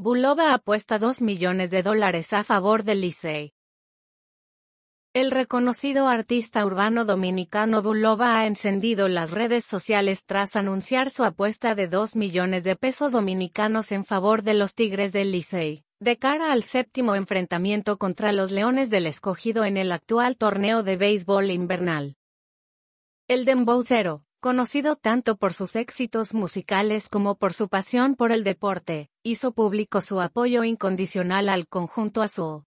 Bulova apuesta $2 millones a favor del Licey. El reconocido artista urbano dominicano Bulova ha encendido las redes sociales tras anunciar su apuesta de $2 millones dominicanos en favor de los Tigres del Licey, de cara al séptimo enfrentamiento contra los Leones del Escogido en el actual torneo de béisbol invernal. El dembowcero, conocido tanto por sus éxitos musicales como por su pasión por el deporte, hizo público su apoyo incondicional al conjunto azul.